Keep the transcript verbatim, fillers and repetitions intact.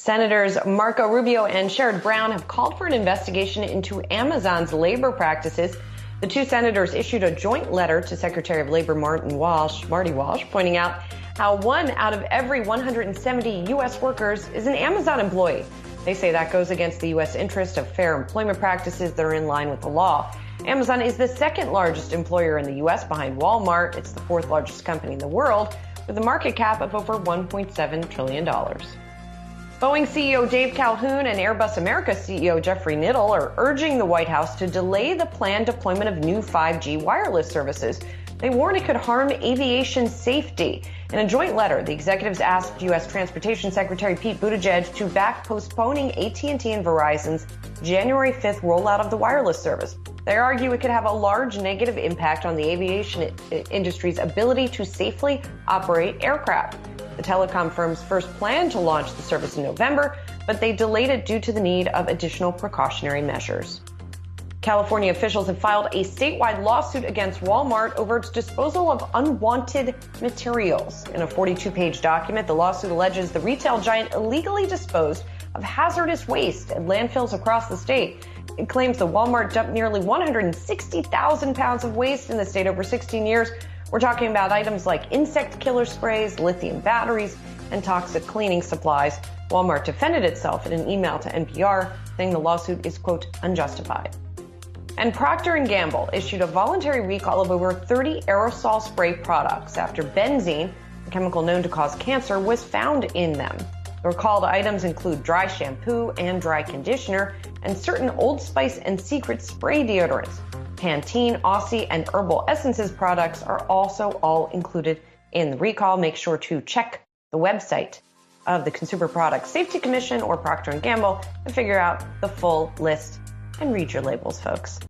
Senators Marco Rubio and Sherrod Brown have called for an investigation into Amazon's labor practices. The two senators issued a joint letter to Secretary of Labor Martin Walsh, Marty Walsh, pointing out how one out of every one hundred seventy U S workers is an Amazon employee. They say that goes against the U S interest of fair employment practices that are in line with the law. Amazon is the second largest employer in the U S behind Walmart. It's the fourth largest company in the world with a market cap of over one point seven trillion dollars. Boeing C E O Dave Calhoun and Airbus America C E O Jeffrey Niddle are urging the White House to delay the planned deployment of new five G wireless services. They warn it could harm aviation safety. In a joint letter, the executives asked U S Transportation Secretary Pete Buttigieg to back postponing A T and T and Verizon's January fifth rollout of the wireless service. They argue it could have a large negative impact on the aviation industry's ability to safely operate aircraft. The telecom firms first planned to launch the service in November, but they delayed it due to the need of additional precautionary measures. California officials have filed a statewide lawsuit against Walmart over its disposal of unwanted materials. In a forty-two page document, the lawsuit alleges the retail giant illegally disposed of hazardous waste at landfills across the state. It claims the Walmart dumped nearly one hundred sixty thousand pounds of waste in the state over sixteen years. We're talking about items like insect killer sprays, lithium batteries, and toxic cleaning supplies. Walmart defended itself in an email to N P R, saying the lawsuit is, quote, unjustified. And Procter and Gamble issued a voluntary recall of over thirty aerosol spray products after benzene, a chemical known to cause cancer, was found in them. The recalled items include dry shampoo and dry conditioner and certain Old Spice and Secret spray deodorants. Pantene, Aussie, and Herbal Essences products are also all included in the recall. Make sure to check the website of the Consumer Product Safety Commission or Procter and Gamble and figure out the full list and read your labels, folks.